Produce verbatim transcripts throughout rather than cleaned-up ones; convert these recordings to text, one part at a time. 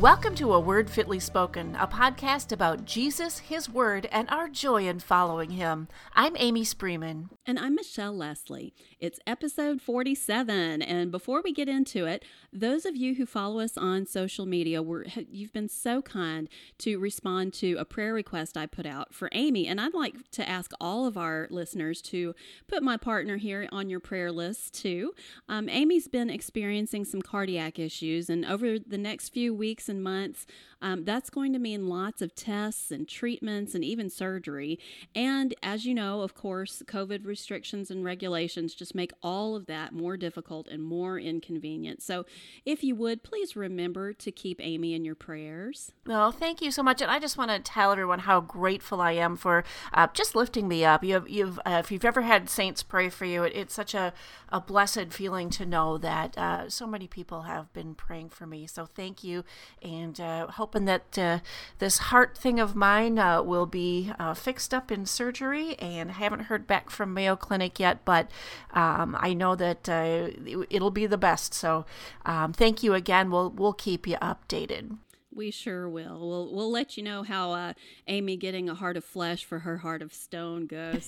Welcome to A Word Fitly Spoken, a podcast about Jesus, His Word, and our joy in following Him. I'm Amy Spreeman. And I'm Michelle Leslie. It's episode forty-seven, and before we get into it, those of you who follow us on social media, were you've been so kind to respond to a prayer request I put out for Amy, and I'd like to ask all of our listeners to put my partner here on your prayer list too. Um, Amy's been experiencing some cardiac issues, and over the next few weeks and months, um, that's going to mean lots of tests and treatments and even surgery. And as you know, of course, COVID restrictions and regulations just make all of that more difficult and more inconvenient. So if you would, please remember to keep Amy in your prayers. Well, thank you so much. And I just want to tell everyone how grateful I am for uh, just lifting me up. You have, you've, uh, if you've ever had saints pray for you, it, it's such a, a blessed feeling to know that uh, so many people have been praying for me. So thank you. And uh, hoping that uh, this heart thing of mine uh, will be uh, fixed up in surgery. And I haven't heard back from Mayo Clinic yet, but um, I know that uh, it'll be the best. So um, thank you again. We'll we'll keep you updated. We sure will. We'll we'll let you know how uh, Amy getting a heart of flesh for her heart of stone goes.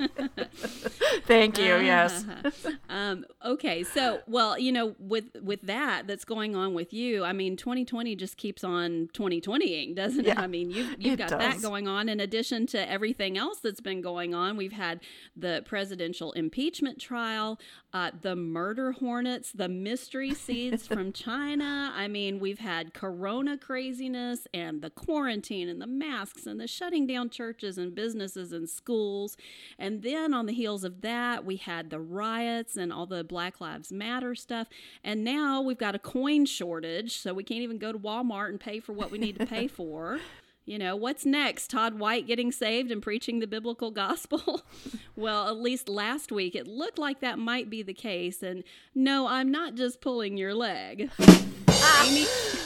Thank you. Yes. um, okay. So, well, you know, with with that that's going on with you, I mean, twenty twenty just keeps on twenty twenty-ing, doesn't it? Yeah, I mean, you've you've got does. that going on in addition to everything else that's been going on. We've had the presidential impeachment trial, uh, the murder hornets, the mystery seeds from China. I mean, we've had Corona craziness and the quarantine and the masks and the shutting down churches and businesses and schools. And then on the heels of that, we had the riots and all the Black Lives Matter stuff. And now we've got a coin shortage, so we can't even go to Walmart and pay for what we need to pay for. You know, what's next? Todd White getting saved and preaching the biblical gospel? Well, at least last week, it looked like that might be the case. And no, I'm not just pulling your leg. Amy?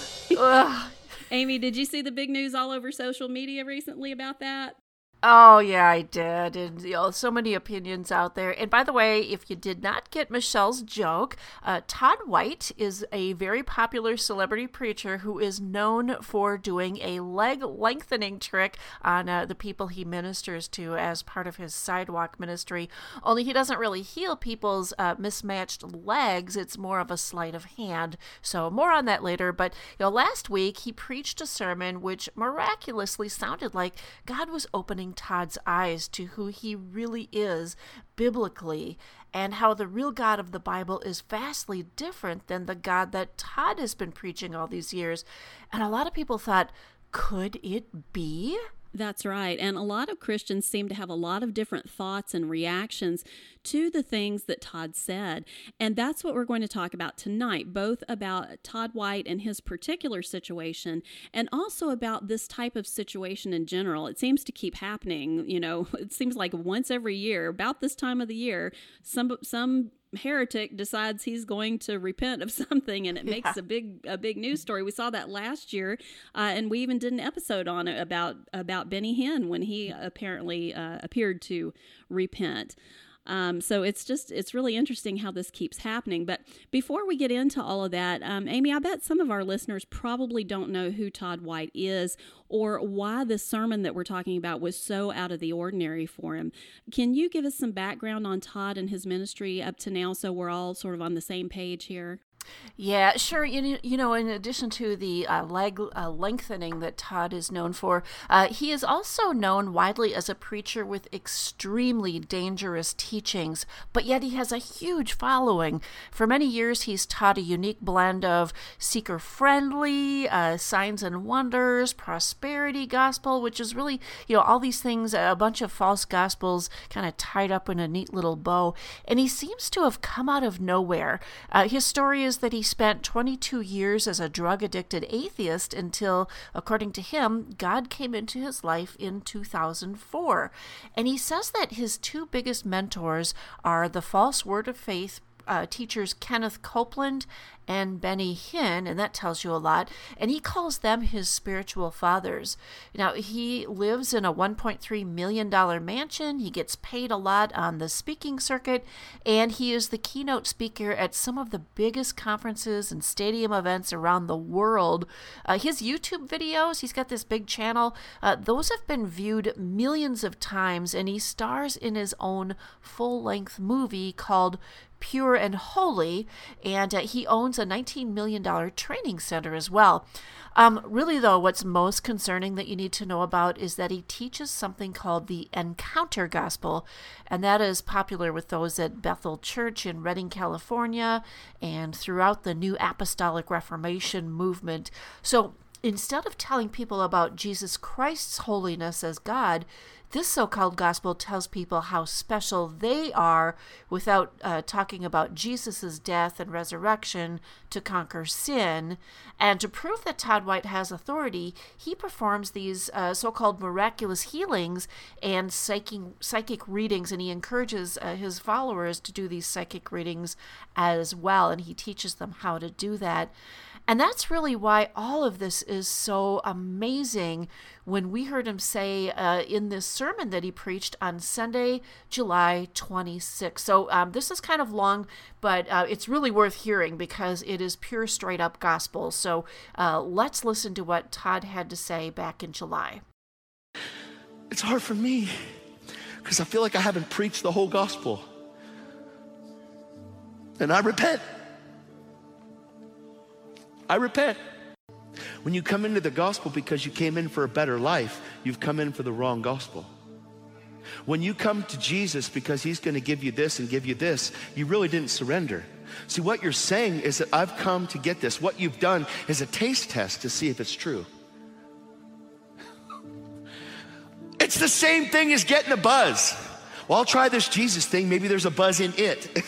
Amy, did you see the big news all over social media recently about that? Oh, yeah, I did. And you know, so many opinions out there. And by the way, if you did not get Michelle's joke, uh, Todd White is a very popular celebrity preacher who is known for doing a leg lengthening trick on uh, the people he ministers to as part of his sidewalk ministry. Only he doesn't really heal people's uh, mismatched legs. It's more of a sleight of hand. So more on that later. But you know, last week he preached a sermon which miraculously sounded like God was opening Todd's eyes to who he really is biblically, and how the real God of the Bible is vastly different than the God that Todd has been preaching all these years. And a lot of people thought, could it be? That's right. And a lot of Christians seem to have a lot of different thoughts and reactions to the things that Todd said. And that's what we're going to talk about tonight, both about Todd White and his particular situation, and also about this type of situation in general. It seems to keep happening. You know, it seems like once every year, about this time of the year, some some heretic decides he's going to repent of something, and it makes yeah. a big a big news story. We saw that last year, uh, and we even did an episode on it about about Benny Hinn when he apparently uh, appeared to repent. Um, so it's just, it's really interesting how this keeps happening. But before we get into all of that, um, Amy, I bet some of our listeners probably don't know who Todd White is or why the sermon that we're talking about was so out of the ordinary for him. Can you give us some background on Todd and his ministry up to now so we're all sort of on the same page here? Yeah, sure. You, you know, in addition to the uh, leg uh, lengthening that Todd is known for, uh, he is also known widely as a preacher with extremely dangerous teachings, but yet he has a huge following. For many years, he's taught a unique blend of seeker-friendly, uh, signs and wonders, prosperity gospel, which is really, you know, all these things, a bunch of false gospels kind of tied up in a neat little bow. And he seems to have come out of nowhere. Uh, his story is that he spent twenty-two years as a drug-addicted atheist until, according to him, God came into his life in two thousand four. And he says that his two biggest mentors are the false word of faith uh, teachers Kenneth Copeland and Benny Hinn, and that tells you a lot, and he calls them his spiritual fathers. Now, he lives in a one point three million dollars mansion. He gets paid a lot on the speaking circuit, and he is the keynote speaker at some of the biggest conferences and stadium events around the world. Uh, his YouTube videos, he's got this big channel, uh, those have been viewed millions of times, and he stars in his own full-length movie called Pure and Holy, and uh, he owns a nineteen million dollars training center as well. Um, really, though, what's most concerning that you need to know about is that he teaches something called the Encounter Gospel, and that is popular with those at Bethel Church in Redding, California, and throughout the New Apostolic Reformation movement. So instead of telling people about Jesus Christ's holiness as God, this so-called gospel tells people how special they are without uh, talking about Jesus' death and resurrection to conquer sin. And to prove that Todd White has authority, he performs these uh, so-called miraculous healings and psychic, psychic readings, and he encourages uh, his followers to do these psychic readings as well, and he teaches them how to do that. And that's really why all of this is so amazing when we heard him say uh, in this sermon that he preached on Sunday, July twenty-sixth. So um, this is kind of long, but uh, it's really worth hearing because it is pure straight up gospel. So uh, let's listen to what Todd had to say back in July. It's hard for me because I feel like I haven't preached the whole gospel. And I repent. I repent. When you come into the gospel because you came in for a better life, you've come in for the wrong gospel. When you come to Jesus because he's going to give you this and give you this, you really didn't surrender. See, what you're saying is that I've come to get this. What you've done is a taste test to see if it's true. It's the same thing as getting a buzz. Well, I'll try this Jesus thing. Maybe there's a buzz in it.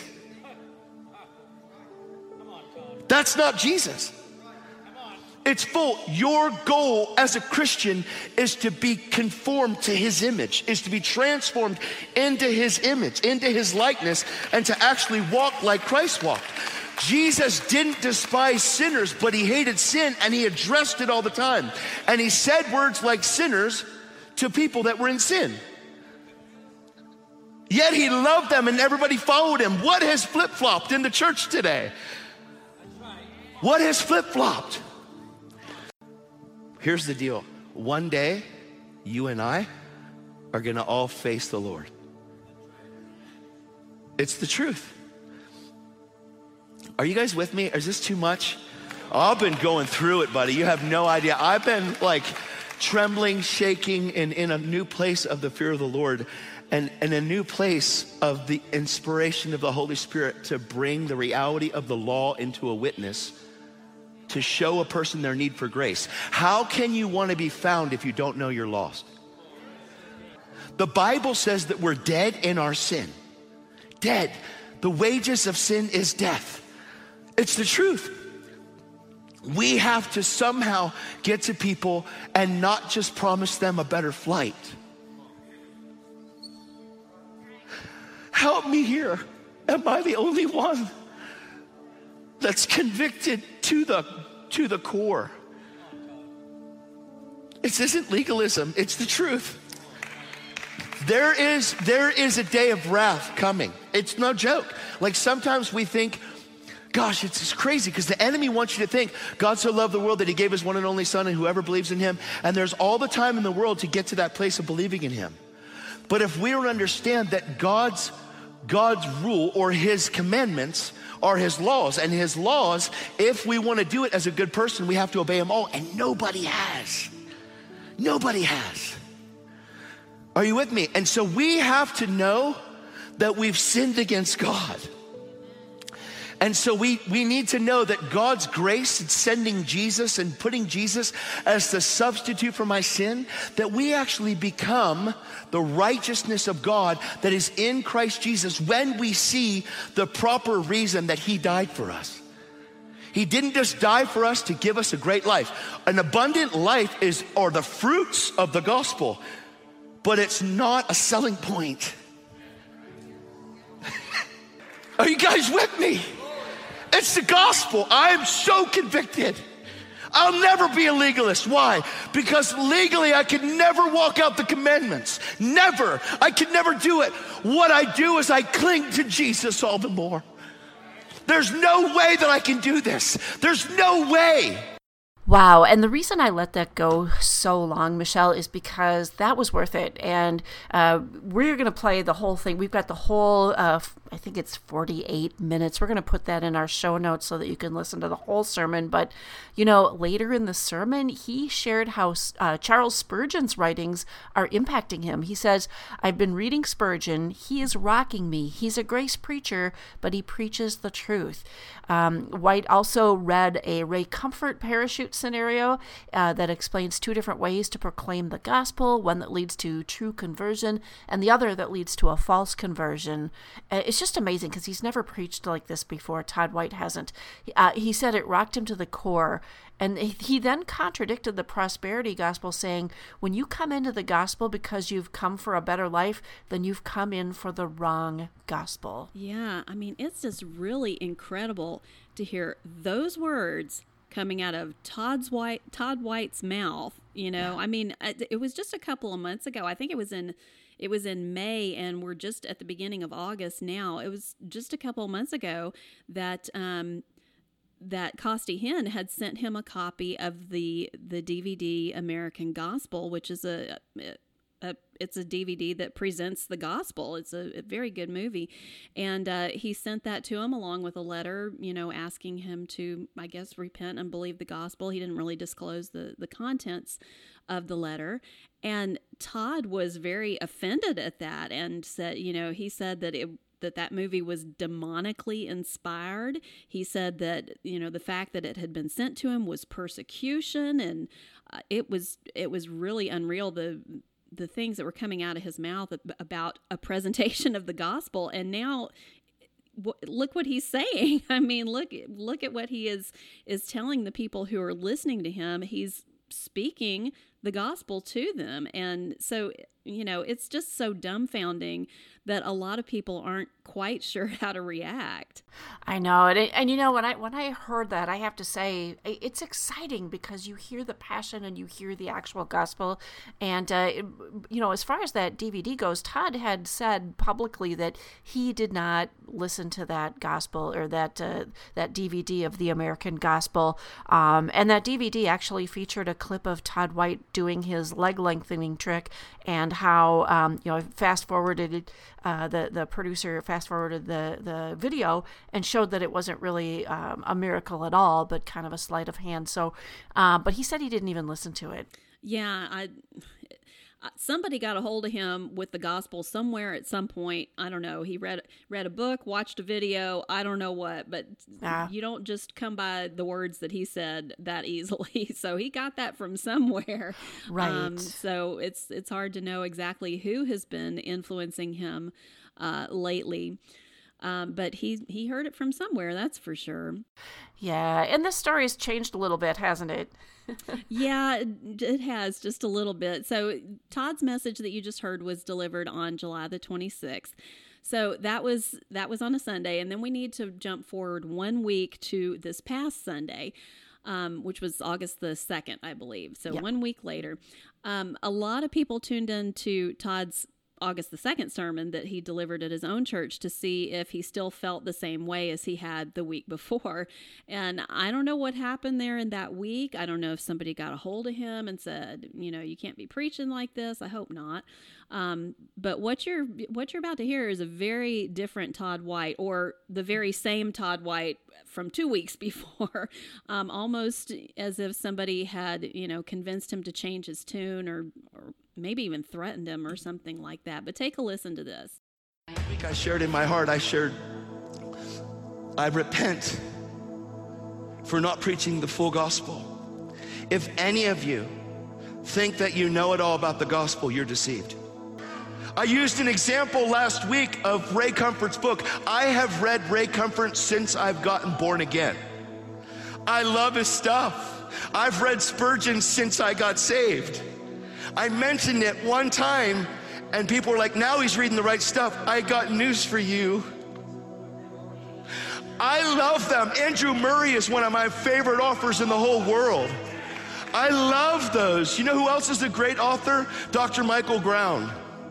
That's not Jesus. It's full. Your goal as a Christian is to be conformed to his image, is to be transformed into his image, into his likeness, and to actually walk like Christ walked. Jesus didn't despise sinners, but he hated sin, and he addressed it all the time. And he said words like sinners to people that were in sin. Yet he loved them, and everybody followed him. What has flip-flopped in the church today? What has flip-flopped? Here's the deal. One day, you and I are going to all face the Lord. It's the truth. Are you guys with me? Is this too much? Oh, I've been going through it, buddy. You have no idea. I've been like trembling, shaking, and in a new place of the fear of the Lord, and in a new place of the inspiration of the Holy Spirit to bring the reality of the law into a witness, to show a person their need for grace. How can you want to be found if you don't know you're lost? The Bible says that we're dead in our sin. Dead. The wages of sin is death. It's the truth. We have to somehow get to people and not just promise them a better flight. Help me here. Am I the only one that's convicted to the to the core? This isn't legalism, it's the truth. There is there is a day of wrath coming. It's no joke. Like sometimes we think, gosh, it's just crazy because the enemy wants you to think God so loved the world that he gave his one and only son, and whoever believes in him, and there's all the time in the world to get to that place of believing in him. But if we don't understand that God's God's rule or his commandments are his laws, and his laws, if we want to do it as a good person, we have to obey them all, and nobody has. Nobody has. Are you with me? And so we have to know that we've sinned against God. And so we, we need to know that God's grace in sending Jesus and putting Jesus as the substitute for my sin, that we actually become the righteousness of God that is in Christ Jesus when we see the proper reason that he died for us. He didn't just die for us to give us a great life. An abundant life is are the fruits of the gospel, but it's not a selling point. Are you guys with me? It's the gospel. I am so convicted. I'll never be a legalist. Why? Because legally I can never walk out the commandments. Never. I can never do it. What I do is I cling to Jesus all the more. There's no way that I can do this. There's no way. Wow, and the reason I let that go so long, Michelle, is because that was worth it. And uh, we're going to play the whole thing. We've got the whole, uh, I think it's forty-eight minutes. We're going to put that in our show notes so that you can listen to the whole sermon. But, you know, later in the sermon, he shared how uh, Charles Spurgeon's writings are impacting him. He says, I've been reading Spurgeon. He is rocking me. He's a grace preacher, but he preaches the truth. Um, White also read a Ray Comfort parachute scenario uh, that explains two different ways to proclaim the gospel, one that leads to true conversion and the other that leads to a false conversion. Uh, it's just amazing because he's never preached like this before. Todd White hasn't. Uh, he said it rocked him to the core. And he then contradicted the prosperity gospel, saying, when you come into the gospel because you've come for a better life, then you've come in for the wrong gospel. Yeah, I mean, it's just really incredible to hear those words coming out of Todd's White, Todd White's mouth. You know, yeah. I mean, it was just a couple of months ago. I think it was in It was in May, and we're just at the beginning of August now. It was just a couple of months ago that um, that Costi Hinn had sent him a copy of the the D V D American Gospel, which is a, a it's a D V D that presents the gospel. It's a, a very good movie, and uh, he sent that to him along with a letter, you know, asking him to, I guess, repent and believe the gospel. He didn't really disclose the the contents of the letter, and Todd was very offended at that, and said, you know, he said that it. that that movie was demonically inspired. He said that, you know, the fact that it had been sent to him was persecution, and uh, it was it was really unreal, the the things that were coming out of his mouth about a presentation of the gospel. And now w- look what he's saying. I mean, look look at what he is is telling the people who are listening to him. He's speaking the gospel to them. And so, you know, it's just so dumbfounding that a lot of people aren't quite sure how to react. I know. And, and you know, when I when I heard that, I have to say, it's exciting because you hear the passion and you hear the actual gospel. And, uh, you know, as far as that D V D goes, Todd had said publicly that he did not listen to that gospel or that uh, that D V D of the American Gospel. Um, and that D V D actually featured a clip of Todd White doing his leg lengthening trick, and how, um, you know, fast forwarded, uh, the, the producer fast forwarded the, the video and showed that it wasn't really um, a miracle at all, but kind of a sleight of hand. So, uh, but he said he didn't even listen to it. Yeah, I... Somebody got a hold of him with the gospel somewhere at some point. I don't know. He read read a book, watched a video. I don't know what, but ah. You don't just come by the words that he said that easily. So he got that from somewhere. Right. Um, so it's it's hard to know exactly who has been influencing him uh, lately. Um, but he he heard it from somewhere, that's for sure. Yeah, and this story has changed a little bit, hasn't it? Yeah, it has, just a little bit. So Todd's message that you just heard was delivered on July the twenty-sixth. So that was that was on a Sunday, and then we need to jump forward one week to this past Sunday, um, which was August the second, I believe. So yep. One week later, um, a lot of people tuned in to Todd's August the second sermon that he delivered at his own church to see if he still felt the same way as he had the week before. And I don't know what happened there in that week. I don't know if somebody got a hold of him and said, you know, you can't be preaching like this. I hope not. Um, but what you're what you're about to hear is a very different Todd White, or the very same Todd White from two weeks before, um, almost as if somebody had, you know, convinced him to change his tune, or, or maybe even threatened him or something like that. But take a listen to this. I think I shared in my heart, I shared, I repent for not preaching the full gospel. If any of you think that you know it all about the gospel, you're deceived. I used an example last week of Ray Comfort's book. I have read Ray Comfort since I've gotten born again. I love his stuff. I've read Spurgeon since I got saved. I mentioned it one time and people were like, now he's reading the right stuff. I got news for you. I love them. Andrew Murray is one of my favorite authors in the whole world. I love those. You know who else is a great author? Doctor Michael Brown.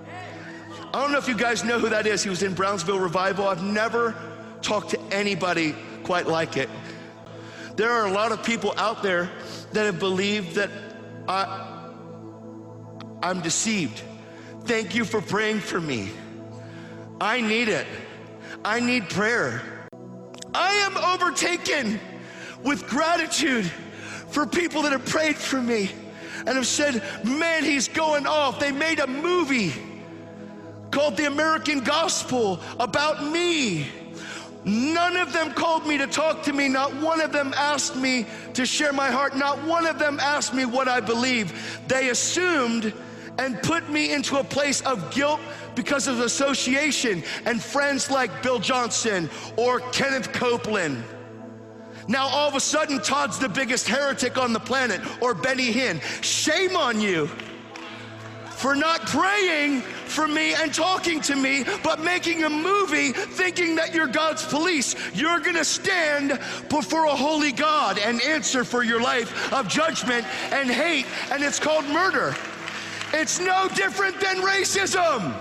I don't know if you guys know who that is. He was in Brownsville Revival. I've never talked to anybody quite like it. There are a lot of people out there that have believed that I, I'm deceived. Thank you for praying for me. I need it. I need prayer. I am overtaken with gratitude for people that have prayed for me and have said, man, he's going off. They made a movie called The American Gospel about me. None of them called me to talk to me. Not one of them asked me to share my heart. Not one of them asked me what I believe. They assumed and put me into a place of guilt because of association and friends like Bill Johnson or Kenneth Copeland. Now all of a sudden Todd's the biggest heretic on the planet, or Benny Hinn. Shame on you for not praying for me and talking to me, but making a movie thinking that you're God's police. You're gonna stand before a holy God and answer for your life of judgment and hate, and it's called murder. It's no different than racism.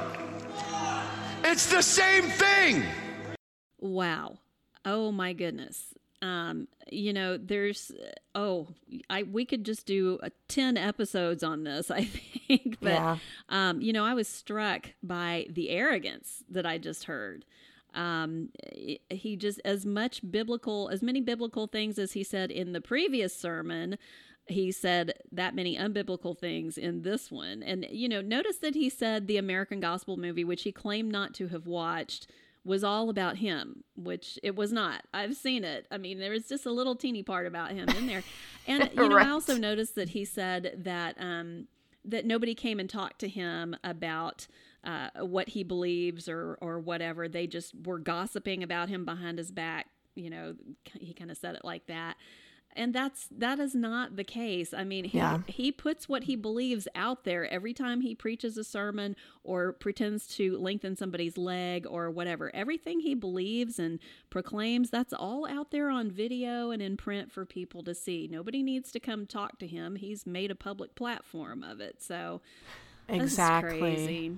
It's the same thing. Wow. Oh my goodness. Um, you know, there's, oh, I, we could just do uh, ten episodes on this, I think, but, yeah. um, you know, I was struck by the arrogance that I just heard. Um, he just, as much biblical, as many biblical things as he said in the previous sermon, he said that many unbiblical things in this one. And, you know, notice that he said the American Gospel movie, which he claimed not to have watched, was all about him, which it was not. I've seen it. I mean, there was just a little teeny part about him in there. And, you know, right. I also noticed that he said that, um, that nobody came and talked to him about uh, what he believes or, or whatever. They just were gossiping about him behind his back. You know, he kind of said it like that. And that's, that is not the case. I mean, he, yeah. he puts what he believes out there every time he preaches a sermon or pretends to lengthen somebody's leg or whatever. Everything he believes and proclaims, that's all out there on video and in print for people to see. Nobody needs to come talk to him. He's made a public platform of it. So exactly. That's crazy.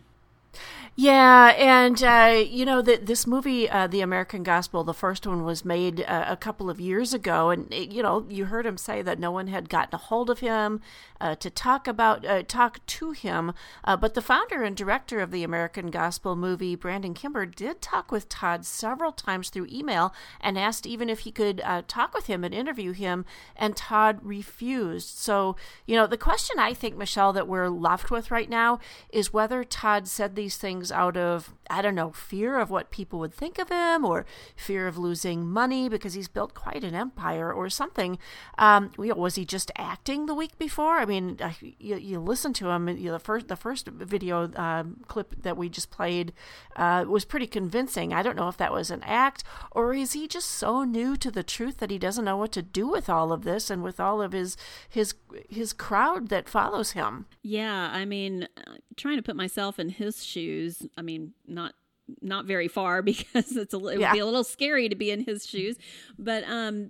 Yeah, and, uh, you know, the, this movie, uh, The American Gospel, the first one was made uh, a couple of years ago, and, it, you know, you heard him say that no one had gotten a hold of him uh, to talk about, uh, talk to him, uh, but the founder and director of The American Gospel movie, Brandon Kimber, did talk with Todd several times through email and asked even if he could uh, talk with him and interview him, and Todd refused. So, you know, the question I think, Michelle, that we're left with right now is whether Todd said these things out of, I don't know, fear of what people would think of him, or fear of losing money because he's built quite an empire or something. Um, was he just acting the week before? I mean, you, you listen to him, you know, the first the first video uh, clip that we just played uh, was pretty convincing. I don't know if that was an act, or is he just so new to the truth that he doesn't know what to do with all of this and with all of his his his crowd that follows him. Yeah, I mean, trying to put myself in his shoes, I mean, not not very far, because it's a, it would yeah. be a little scary to be in his shoes, but um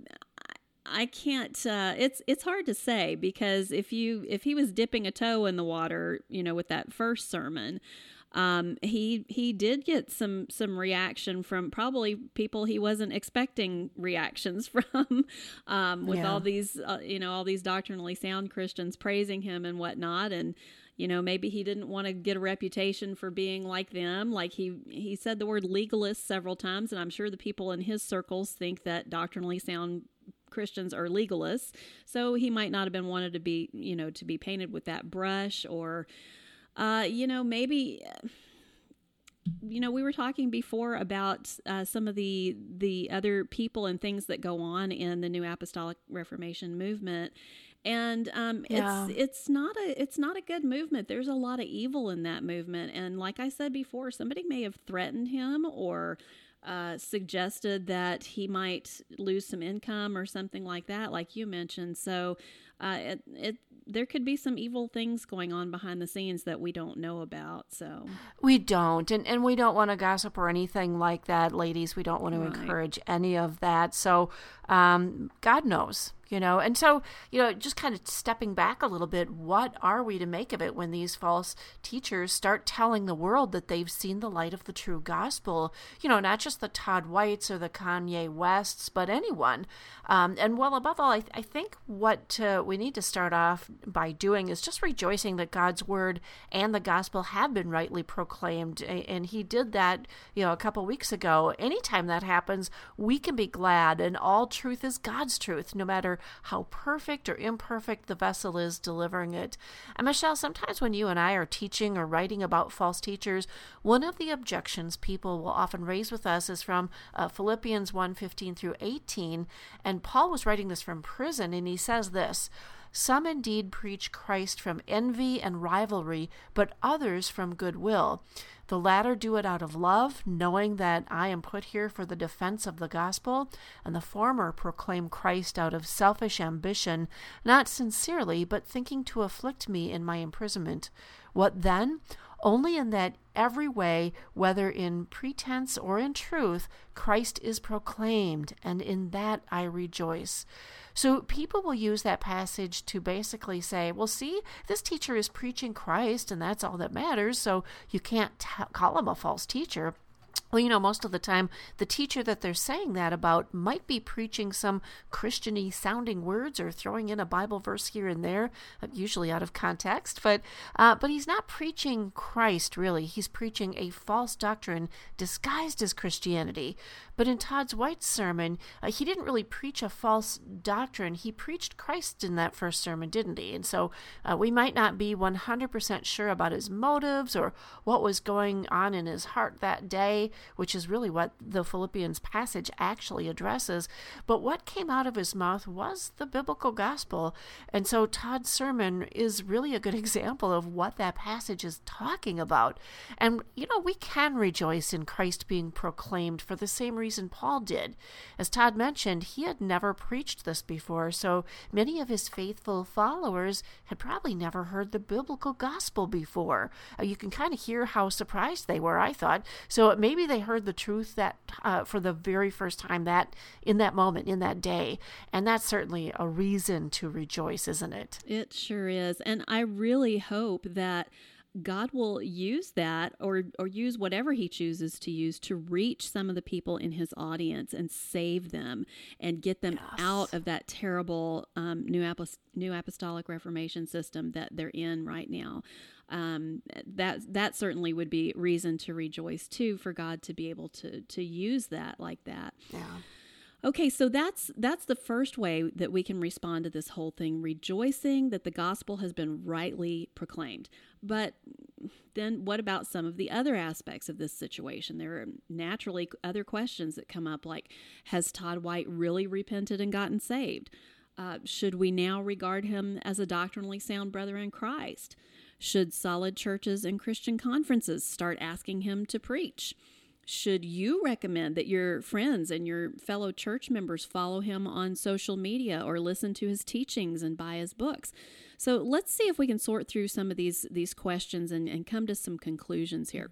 I can't uh it's it's hard to say, because if you if he was dipping a toe in the water, you know, with that first sermon, um he he did get some some reaction from probably people he wasn't expecting reactions from, um with yeah. all these uh, you know all these doctrinally sound Christians praising him and whatnot. And you know, maybe he didn't want to get a reputation for being like them. Like he, he said the word legalist several times, and I'm sure the people in his circles think that doctrinally sound Christians are legalists. So he might not have been wanted to be, you know, to be painted with that brush, or, uh, you know, maybe, you know, we were talking before about uh, some of the the other people and things that go on in the New Apostolic Reformation movement. And um, yeah. it's it's not a it's not a good movement. There's a lot of evil in that movement. And like I said before, somebody may have threatened him or uh, suggested that he might lose some income or something like that, like you mentioned. So uh, it, it there could be some evil things going on behind the scenes that we don't know about. So we don't, and, and we don't want to gossip or anything like that, ladies. We don't want to Right. encourage any of that. So um, God knows. You know, and so, you know, just kind of stepping back a little bit, what are we to make of it when these false teachers start telling the world that they've seen the light of the true gospel? You know, not just the Todd Whites or the Kanye Wests, but anyone. Um, and well, above all, I, I think what uh, we need to start off by doing is just rejoicing that God's word and the gospel have been rightly proclaimed. And he did that, you know, a couple weeks ago. Anytime that happens, we can be glad, and all truth is God's truth, no matter how perfect or imperfect the vessel is delivering it. And Michelle, sometimes when you and I are teaching or writing about false teachers, one of the objections people will often raise with us is from uh, Philippians one fifteen through eighteen. And Paul was writing this from prison, and he says this: "Some indeed preach Christ from envy and rivalry, but others from goodwill. The latter do it out of love, knowing that I am put here for the defense of the gospel, and the former proclaim Christ out of selfish ambition, not sincerely, but thinking to afflict me in my imprisonment. What then? Only in that every way, whether in pretense or in truth, Christ is proclaimed, and in that I rejoice." So people will use that passage to basically say, well, see, this teacher is preaching Christ, and that's all that matters, so you can't t- call him a false teacher. Well, you know, most of the time, the teacher that they're saying that about might be preaching some Christian-y sounding words or throwing in a Bible verse here and there, usually out of context. But uh, but he's not preaching Christ, really. He's preaching a false doctrine disguised as Christianity. But in Todd White's sermon, uh, he didn't really preach a false doctrine. He preached Christ in that first sermon, didn't he? And so uh, we might not be one hundred percent sure about his motives or what was going on in his heart that day, which is really what the Philippians passage actually addresses. But what came out of his mouth was the biblical gospel. And so Todd's sermon is really a good example of what that passage is talking about. And, you know, we can rejoice in Christ being proclaimed for the same reason Paul did. As Todd mentioned, he had never preached this before, so many of his faithful followers had probably never heard the biblical gospel before. Uh, you can kind of hear how surprised they were, I thought. So maybe they heard the truth that uh, for the very first time that in that moment, in that day. And that's certainly a reason to rejoice, isn't it? It sure is. And I really hope that God will use that or or use whatever he chooses to use to reach some of the people in his audience and save them and get them Yes. out of that terrible um, New, Apos- New Apostolic Reformation system that they're in right now. Um, that that certainly would be reason to rejoice too, for God to be able to to use that like that. Yeah. Okay, so that's that's the first way that we can respond to this whole thing, rejoicing that the gospel has been rightly proclaimed. But then what about some of the other aspects of this situation? There are naturally other questions that come up, like, has Todd White really repented and gotten saved? Uh, should we now regard him as a doctrinally sound brother in Christ? Should solid churches and Christian conferences start asking him to preach? Should you recommend that your friends and your fellow church members follow him on social media or listen to his teachings and buy his books? So let's see if we can sort through some of these, these questions and, and come to some conclusions here.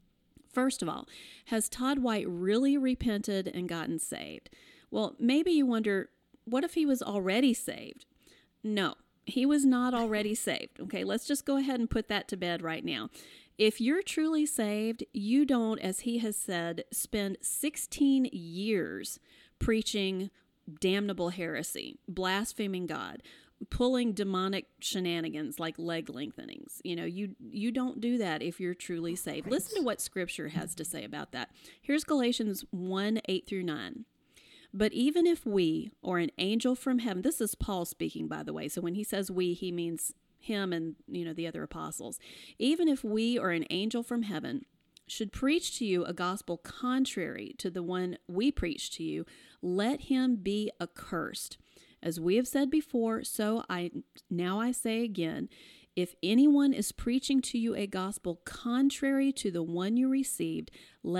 First of all, has Todd White really repented and gotten saved? Well, maybe you wonder, what if he was already saved? No, he was not already saved. Okay, let's just go ahead and put that to bed right now. If you're truly saved, you don't, as he has said, spend sixteen years preaching damnable heresy, blaspheming God, pulling demonic shenanigans like leg lengthenings. You know, you you don't do that if you're truly saved. Right. Listen to what Scripture has to say about that. Here's Galatians one, eight through nine. But even if we, or an angel from heaven, this is Paul speaking, by the way, so when he says we, he means him and, you know, the other apostles. Even if we or an angel from heaven should preach to you a gospel contrary to the one we preach to you, let him be accursed. As we have said before, so I now I say again, if anyone is preaching to you a gospel contrary to the one you received, let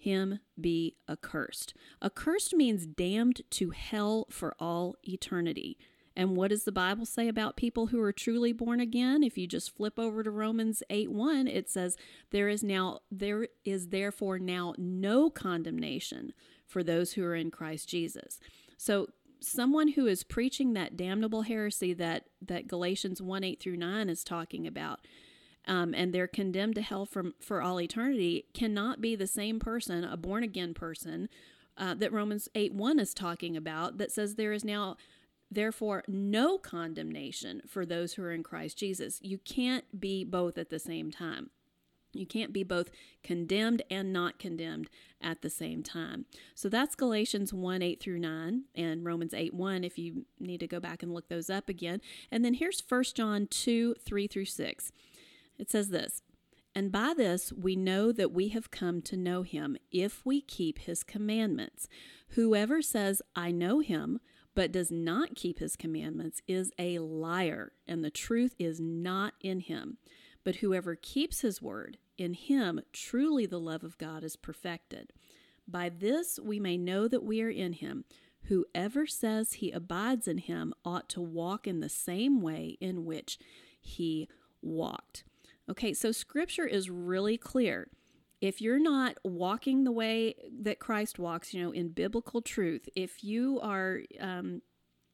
him be accursed. Accursed means damned to hell for all eternity. And what does the Bible say about people who are truly born again? If you just flip over to Romans eight one, it says, there is now there is therefore now no condemnation for those who are in Christ Jesus. So someone who is preaching that damnable heresy that, that Galatians one, eight through nine is talking about, um, and they're condemned to hell from, for all eternity, cannot be the same person, a born-again person, uh, that Romans eight one is talking about, that says there is now, therefore, no condemnation for those who are in Christ Jesus. You can't be both at the same time. You can't be both condemned and not condemned at the same time. So that's Galatians one, eight through nine, and Romans eight one if you need to go back and look those up again. And then here's First John two, three through six. It says this, and by this we know that we have come to know him if we keep his commandments. Whoever says, I know him, but does not keep his commandments is a liar, and the truth is not in him. But whoever keeps his word, in him truly the love of God is perfected. By this we may know that we are in him. Whoever says he abides in him ought to walk in the same way in which he walked. Okay, so Scripture is really clear. If you're not walking the way that Christ walks, you know, in biblical truth, if you are um,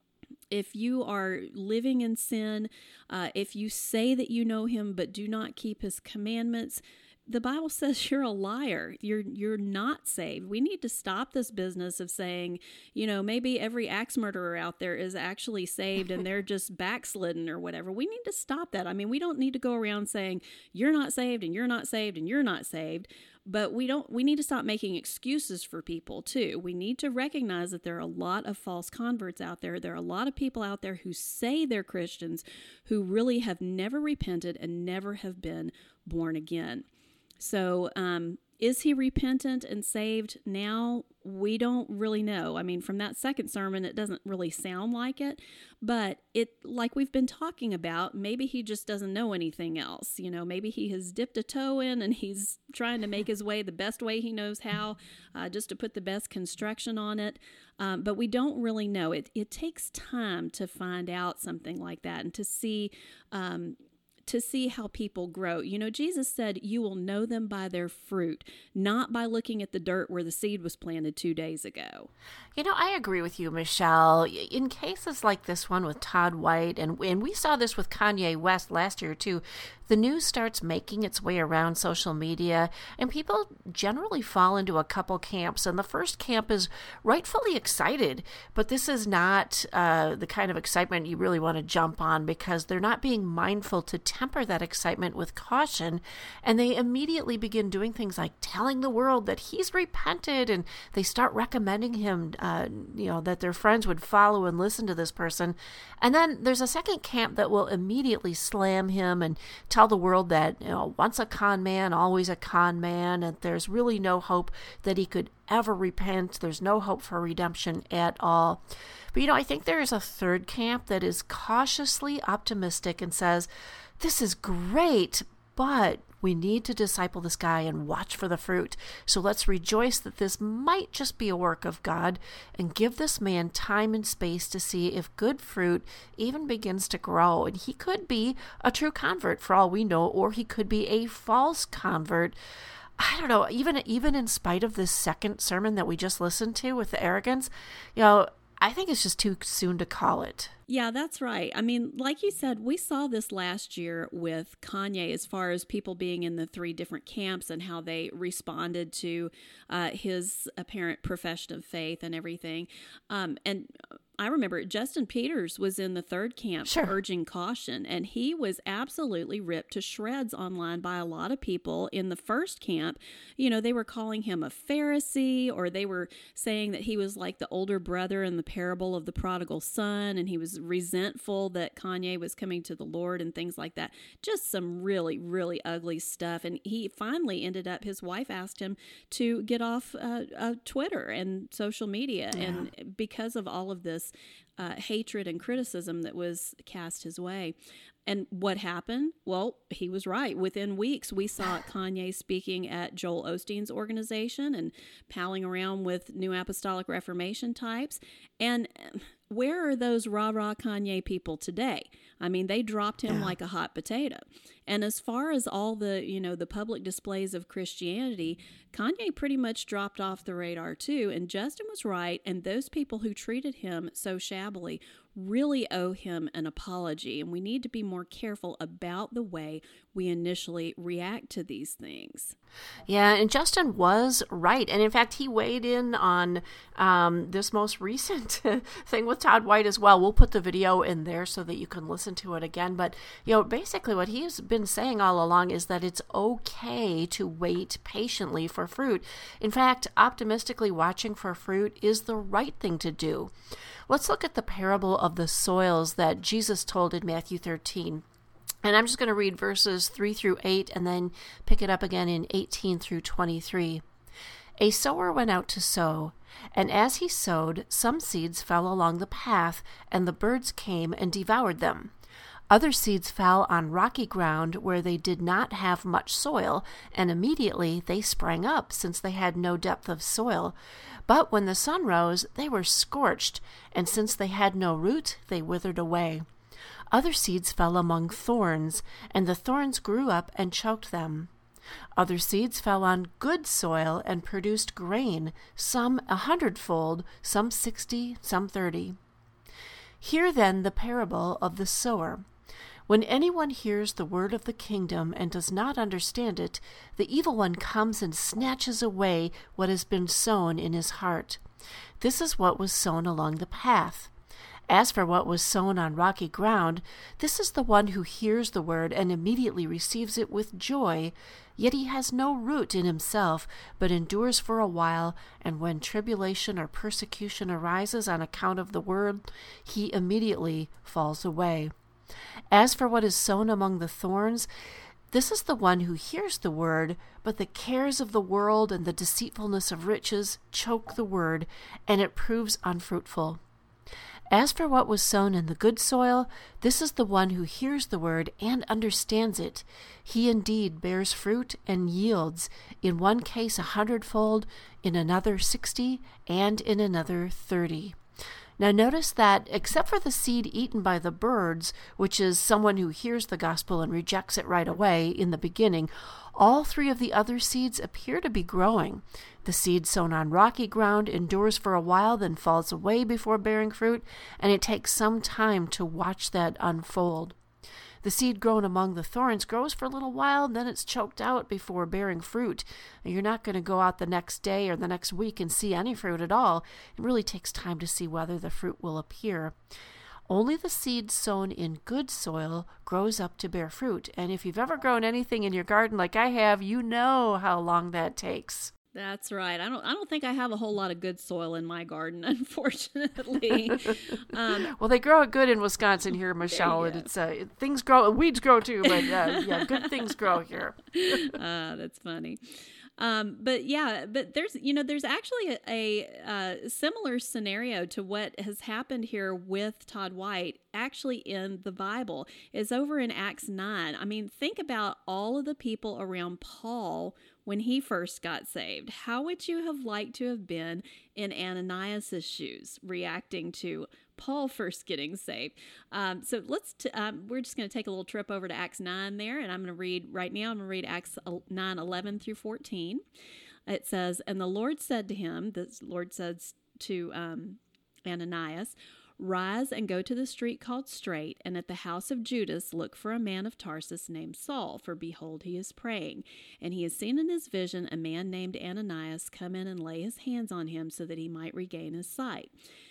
if you are living in sin, uh, if you say that you know him but do not keep his commandments, the Bible says you're a liar. You're you're not saved. We need to stop this business of saying, you know, maybe every axe murderer out there is actually saved and they're just backslidden or whatever. We need to stop that. I mean, we don't need to go around saying you're not saved and you're not saved and you're not saved. But we don't. We need to stop making excuses for people too. We need to recognize that there are a lot of false converts out there. There are a lot of people out there who say they're Christians who really have never repented and never have been born again. So, um, is he repentant and saved now? We don't really know. I mean, from that second sermon, it doesn't really sound like it, but it, like we've been talking about, maybe he just doesn't know anything else. You know, maybe he has dipped a toe in and he's trying to make his way the best way he knows how, uh, just to put the best construction on it. Um, but we don't really know. It, it takes time to find out something like that and to see, um, to see how people grow. You know, Jesus said, you will know them by their fruit, not by looking at the dirt where the seed was planted two days ago. You know, I agree with you, Michelle. In cases like this one with Todd White, and, and we saw this with Kanye West last year too, the news starts making its way around social media, and people generally fall into a couple camps. And the first camp is rightfully excited, but this is not uh, the kind of excitement you really want to jump on, because they're not being mindful to temper that excitement with caution, and they immediately begin doing things like telling the world that he's repented, and they start recommending him, uh, you know, that their friends would follow and listen to this person. And then there's a second camp that will immediately slam him and tell the world that, you know, once a con man, always a con man, and there's really no hope that he could ever repent. There's no hope for redemption at all. But, you know, I think there is a third camp that is cautiously optimistic and says, this is great, but we need to disciple this guy and watch for the fruit. So let's rejoice that this might just be a work of God and give this man time and space to see if good fruit even begins to grow. And he could be a true convert for all we know, or he could be a false convert. I don't know, even, even in spite of this second sermon that we just listened to with the arrogance, you know, I think it's just too soon to call it. Yeah, that's right. I mean, like you said, we saw this last year with Kanye as far as people being in the three different camps and how they responded to uh, his apparent profession of faith and everything. Um, and I remember Justin Peters was in the third camp, sure, urging caution, and he was absolutely ripped to shreds online by a lot of people in the first camp. You know, they were calling him a Pharisee, or they were saying that he was like the older brother in the parable of the prodigal son, and he was resentful that Kanye was coming to the Lord and things like that. Just some really, really ugly stuff. And he finally ended up, his wife asked him to get off uh, uh, Twitter and social media. Yeah. And because of all of this this uh, hatred and criticism that was cast his way. And what happened? Well, he was right. Within weeks, we saw Kanye speaking at Joel Osteen's organization and palling around with New Apostolic Reformation types. And where are those rah-rah Kanye people today? I mean, they dropped him yeah. like a hot potato. And as far as all the, you know, the public displays of Christianity, Kanye pretty much dropped off the radar too. And Justin was right. And those people who treated him so shabbily really owe him an apology. And we need to be more careful about the way we initially react to these things. Yeah, and Justin was right. And in fact, he weighed in on um, this most recent thing with Todd White as well. We'll put the video in there so that you can listen to it again. But, you know, basically what he's been saying all along is that it's okay to wait patiently for fruit. In fact, optimistically watching for fruit is the right thing to do. Let's look at the parable of the soils that Jesus told in Matthew thirteen. And I'm just going to read verses three through eight and then pick it up again in eighteen through twenty-three. A sower went out to sow, and as he sowed, some seeds fell along the path, and the birds came and devoured them. Other seeds fell on rocky ground where they did not have much soil, and immediately they sprang up, since they had no depth of soil. But when the sun rose, they were scorched, and since they had no root, they withered away. Other seeds fell among thorns, and the thorns grew up and choked them. Other seeds fell on good soil and produced grain, some a hundredfold, some sixty, some thirty. Hear then the parable of the sower. When anyone hears the word of the kingdom and does not understand it, the evil one comes and snatches away what has been sown in his heart. This is what was sown along the path. As for what was sown on rocky ground, this is the one who hears the word and immediately receives it with joy, yet he has no root in himself, but endures for a while, and when tribulation or persecution arises on account of the word, he immediately falls away. As for what is sown among the thorns, this is the one who hears the word, but the cares of the world and the deceitfulness of riches choke the word, and it proves unfruitful. As for what was sown in the good soil, this is the one who hears the word and understands it. He indeed bears fruit and yields, in one case a hundredfold, in another sixty, and in another thirty. Now notice that except for the seed eaten by the birds, which is someone who hears the gospel and rejects it right away in the beginning, all three of the other seeds appear to be growing. The seed sown on rocky ground endures for a while, then falls away before bearing fruit, and it takes some time to watch that unfold. The seed grown among the thorns grows for a little while, then it's choked out before bearing fruit. You're not going to go out the next day or the next week and see any fruit at all. It really takes time to see whether the fruit will appear. Only the seed sown in good soil grows up to bear fruit. And if you've ever grown anything in your garden like I have, you know how long that takes. That's right. I don't. I don't think I have a whole lot of good soil in my garden, unfortunately. um, well, they grow it good in Wisconsin here, Michelle. And it's uh, things grow. Weeds grow too, but uh, yeah, good things grow here. uh, that's funny. Um, but yeah, but there's, you know, there's actually a, a, a similar scenario to what has happened here with Todd White actually in the Bible. It's over in Acts nine. I mean, think about all of the people around Paul when he first got saved. How would you have liked to have been in Ananias' shoes reacting to Paul first getting saved? Um, so let's, t- um, we're just going to take a little trip over to Acts nine there, and I'm going to read right now, I'm going to read Acts nine, eleven through fourteen. It says, "And the Lord said to him," the Lord says to um, Ananias, "Rise and go to the street called Straight, and at the house of Judas look for a man of Tarsus named Saul, for behold, he is praying. And he has seen in his vision a man named Ananias come in and lay his hands on him so that he might regain his sight."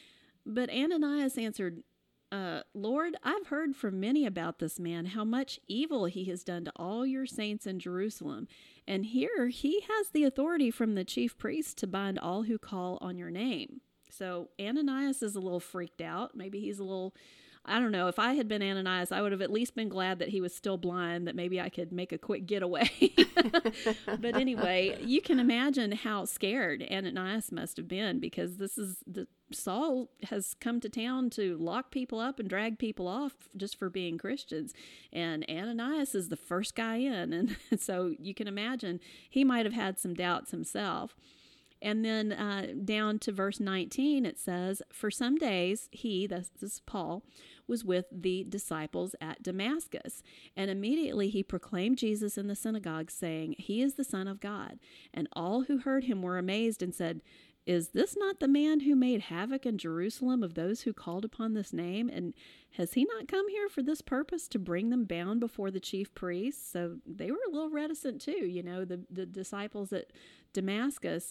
But Ananias answered, uh, "Lord, I've heard from many about this man, how much evil he has done to all your saints in Jerusalem. And here he has the authority from the chief priests to bind all who call on your name." So Ananias is a little freaked out. Maybe he's a little I don't know, if I had been Ananias, I would have at least been glad that he was still blind, that maybe I could make a quick getaway. But anyway, you can imagine how scared Ananias must have been, because this is the Saul has come to town to lock people up and drag people off just for being Christians. And Ananias is the first guy in. And so you can imagine he might have had some doubts himself. And then uh, down to verse nineteen, it says, "For some days he," this is Paul, "was with the disciples at Damascus. And immediately he proclaimed Jesus in the synagogue, saying, 'He is the Son of God.' And all who heard him were amazed and said, 'Is this not the man who made havoc in Jerusalem of those who called upon this name? And has he not come here for this purpose, to bring them bound before the chief priests?'" So they were a little reticent too, you know, the, the disciples at Damascus.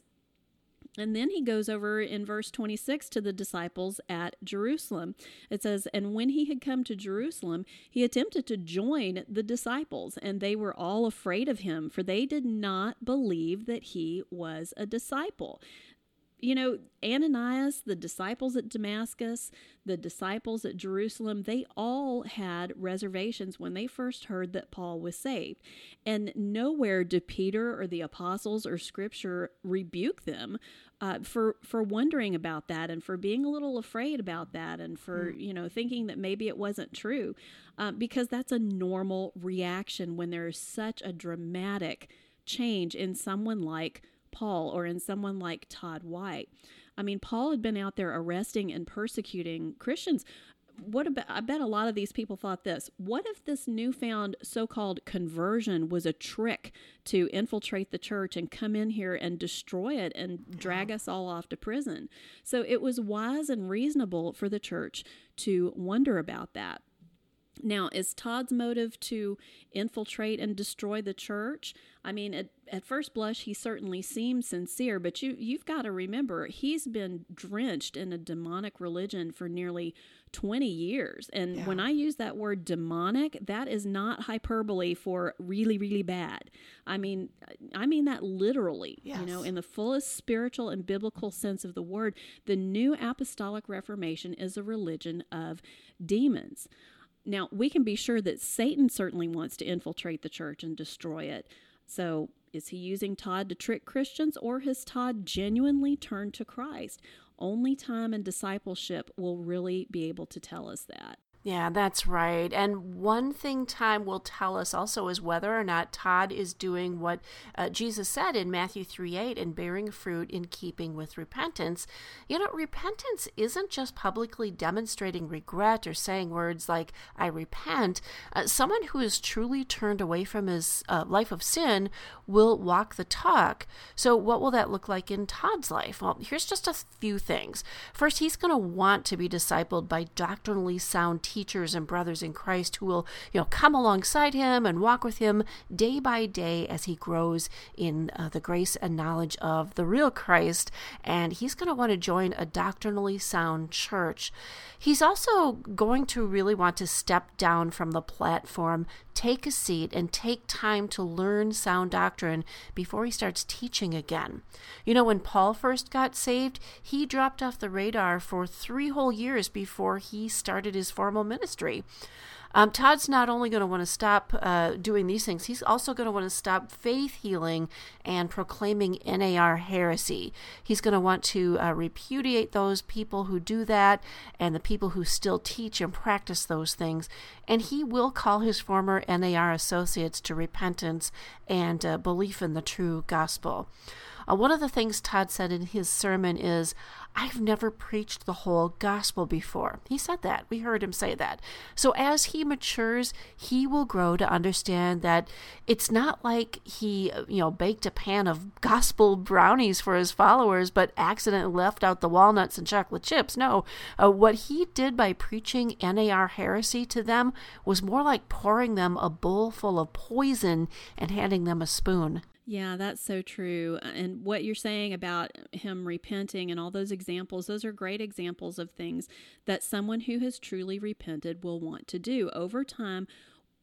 And then he goes over in verse twenty-six to the disciples at Jerusalem. It says, "And when he had come to Jerusalem, he attempted to join the disciples, and they were all afraid of him, for they did not believe that he was a disciple." You know, Ananias, the disciples at Damascus, the disciples at Jerusalem, they all had reservations when they first heard that Paul was saved. And nowhere do Peter or the apostles or Scripture rebuke them uh, for, for wondering about that, and for being a little afraid about that, and for, mm. you know, thinking that maybe it wasn't true, uh, because that's a normal reaction when there is such a dramatic change in someone like Paul or in someone like Todd White. I mean, Paul had been out there arresting and persecuting Christians. What about, I bet a lot of these people thought this: what if this newfound so-called conversion was a trick to infiltrate the church and come in here and destroy it and drag us all off to prison? So it was wise and reasonable for the church to wonder about that. Now, is Todd's motive to infiltrate and destroy the church? I mean, at, at first blush, he certainly seems sincere, but you, you've got to remember, he's been drenched in a demonic religion for nearly twenty years. And yeah. when I use that word demonic, that is not hyperbole for really, really bad. I mean, I mean that literally, yes. you know, in the fullest spiritual and biblical sense of the word. The New Apostolic Reformation is a religion of demons. Now, we can be sure that Satan certainly wants to infiltrate the church and destroy it. So is he using Todd to trick Christians, or has Todd genuinely turned to Christ? Only time and discipleship will really be able to tell us that. Yeah, that's right. And one thing time will tell us also is whether or not Todd is doing what uh, Jesus said in Matthew three eight, and bearing fruit in keeping with repentance. You know, repentance isn't just publicly demonstrating regret or saying words like, "I repent." Uh, someone who is truly turned away from his uh, life of sin will walk the talk. So what will that look like in Todd's life? Well, here's just a few things. First, he's going to want to be discipled by doctrinally sound teachers. teachers and brothers in Christ who will, you know, come alongside him and walk with him day by day as he grows in uh, the grace and knowledge of the real Christ. And he's going to want to join a doctrinally sound church. He's also going to really want to step down from the platform, take a seat, and take time to learn sound doctrine before he starts teaching again. You know, when Paul first got saved, he dropped off the radar for three whole years before he started his formal ministry. Um, Todd's not only going to want to stop uh, doing these things, he's also going to want to stop faith healing and proclaiming N A R heresy. He's going to want to uh, repudiate those people who do that and the people who still teach and practice those things. And he will call his former N A R associates to repentance and uh, belief in the true gospel. Uh, one of the things Todd said in his sermon is, "I've never preached the whole gospel before." He said that. We heard him say that. So as he matures, he will grow to understand that it's not like he, you know, baked a pan of gospel brownies for his followers, but accidentally left out the walnuts and chocolate chips. No, uh, what he did by preaching N A R heresy to them was more like pouring them a bowl full of poison and handing them a spoon. Yeah, that's so true. And what you're saying about him repenting and all those examples, those are great examples of things that someone who has truly repented will want to do. Over time,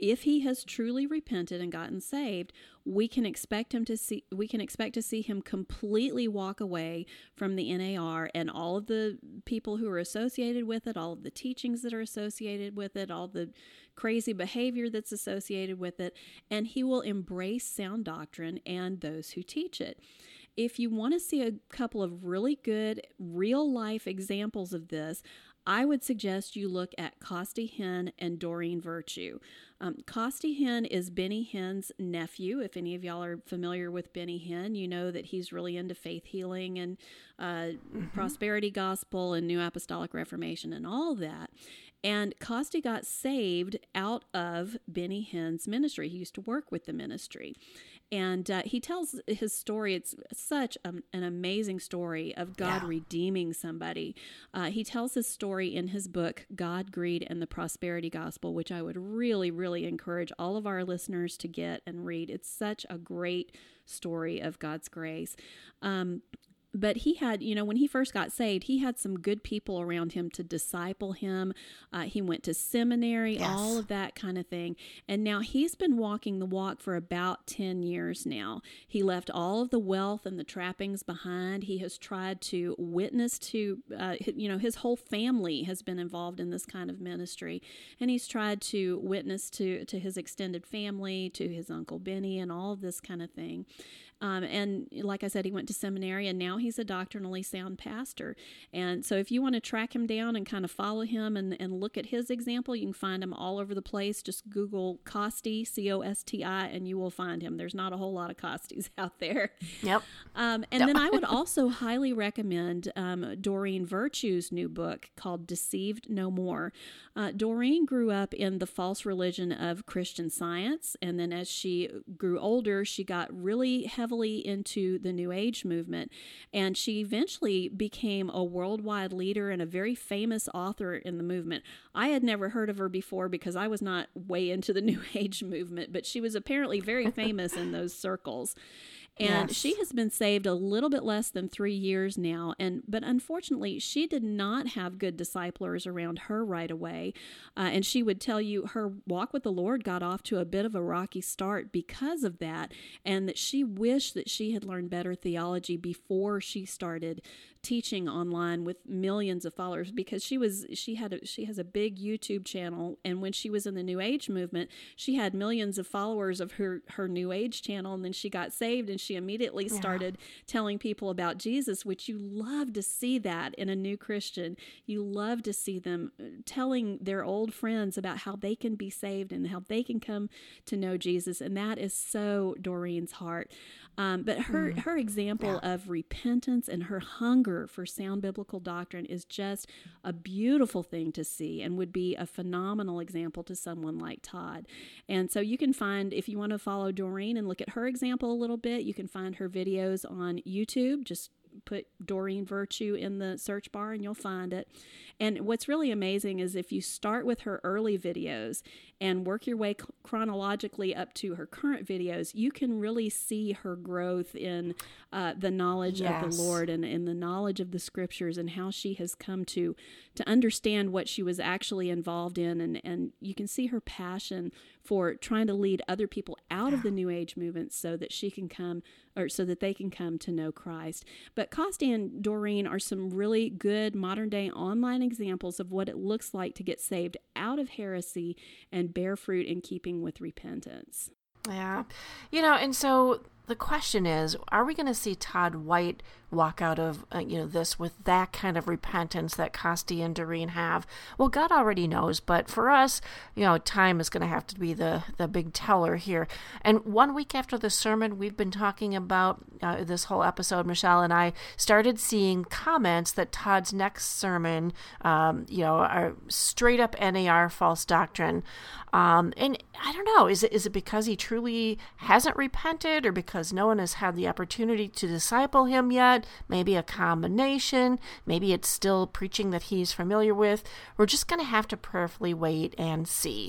if he has truly repented and gotten saved, we can expect him to see we can expect to see him completely walk away from the N A R and all of the people who are associated with it, all of the teachings that are associated with it, all the crazy behavior that's associated with it, and he will embrace sound doctrine and those who teach it. If you want to see a couple of really good real-life examples of this, I would suggest you look at Costi Hinn and Doreen Virtue. Um, Costi Hinn is Benny Hinn's nephew. If any of y'all are familiar with Benny Hinn, you know that he's really into faith healing and uh, mm-hmm. prosperity gospel and New Apostolic Reformation and all that. And Costi got saved out of Benny Hinn's ministry. He used to work with the ministry. And uh, he tells his story. It's such a, an amazing story of God yeah. redeeming somebody. Uh, he tells his story in his book, God, Greed, and the Prosperity Gospel, which I would really, really encourage all of our listeners to get and read. It's such a great story of God's grace. Um, But he had, you know, when he first got saved, he had some good people around him to disciple him. Uh, he went to seminary, yes. all of that kind of thing. And now he's been walking the walk for about ten years now. He left all of the wealth and the trappings behind. He has tried to witness to, uh, you know, his whole family has been involved in this kind of ministry. And he's tried to witness to, to his extended family, to his Uncle Benny, and all of this kind of thing. Um, and like I said, he went to seminary, and now he's a doctrinally sound pastor. And so if you want to track him down and kind of follow him and, and look at his example, you can find him all over the place. Just Google Costi, C O S T I, and you will find him. There's not a whole lot of Costis out there. Yep. Um, and yep. then I would also highly recommend um, Doreen Virtue's new book called Deceived No More. Uh, Doreen grew up in the false religion of Christian Science, and then as she grew older, she got really heavily into the New Age movement, and she eventually became a worldwide leader and a very famous author in the movement. I had never heard of her before because I was not way into the New Age movement, but she was apparently very famous in those circles. And yes. she has been saved a little bit less than three years now, and but unfortunately, she did not have good disciplers around her right away. Uh, and she would tell you her walk with the Lord got off to a bit of a rocky start because of that, and that she wished that she had learned better theology before she started teaching online with millions of followers, because she was she had a, she has a big YouTube channel, and when she was in the New Age movement, she had millions of followers of her her New Age channel, and then she got saved, and she immediately started yeah. telling people about Jesus, which you love to see that in a new Christian. You love to see them telling their old friends about how they can be saved and how they can come to know Jesus, and that is so Doreen's heart. Um, but her mm. her example yeah. of repentance and her hunger for sound biblical doctrine is just a beautiful thing to see, and would be a phenomenal example to someone like Todd. And so you can find, if you want to follow Doreen and look at her example a little bit, you can find her videos on YouTube. Just put Doreen Virtue in the search bar and you'll find it. And what's really amazing is if you start with her early videos and work your way chronologically up to her current videos, you can really see her growth in uh, the knowledge yes. of the Lord and in the knowledge of the scriptures, and how she has come to to understand what she was actually involved in. And, and you can see her passion for trying to lead other people out yeah. of the New Age movement so that she can come, or so that they can come to know Christ. But Costi and Doreen are some really good modern day online examples of what it looks like to get saved out of heresy and bear fruit in keeping with repentance. Yeah. You know, and so the question is, are we going to see Todd White walk out of, uh, you know, this with that kind of repentance that Costi and Doreen have? Well, God already knows, but for us, you know, time is going to have to be the, the big teller here. And one week after the sermon, we've been talking about uh, this whole episode, Michelle and I started seeing comments that Todd's next sermon, um, you know, are straight up N A R false doctrine. Um, and I don't know, is it is it because he truly hasn't repented, or because no one has had the opportunity to disciple him yet? Maybe a combination. Maybe it's still preaching that he's familiar with. We're just going to have to prayerfully wait and see.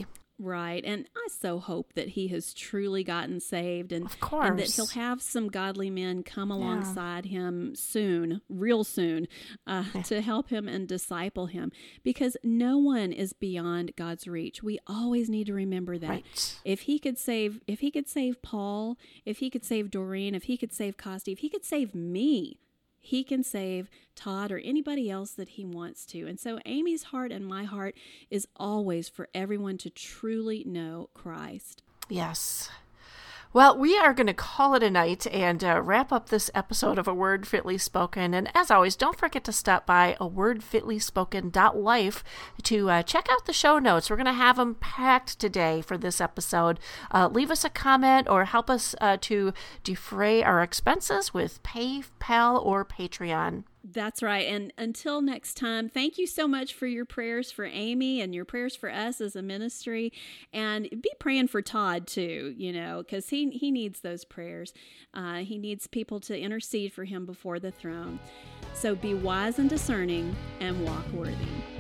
Right. And I so hope that he has truly gotten saved and, of course. and that he'll have some godly men come alongside yeah. him soon, real soon, uh, yeah. to help him and disciple him, because no one is beyond God's reach. We always need to remember that. Right. If he could save, if he could save Paul, if he could save Doreen, if he could save Costi, if he could save me, he can save Todd or anybody else that he wants to. And so Amy's heart and my heart is always for everyone to truly know Christ. Yes. Well, we are going to call it a night and uh, wrap up this episode of A Word Fitly Spoken. And as always, don't forget to stop by a word fitly spoken dot life to uh, check out the show notes. We're going to have them packed today for this episode. Uh, leave us a comment or help us uh, to defray our expenses with PayPal or Patreon. That's right. And until next time, thank you so much for your prayers for Amy and your prayers for us as a ministry. And be praying for Todd too, you know, because he, he needs those prayers. Uh, he needs people to intercede for him before the throne. So be wise and discerning and walk worthy.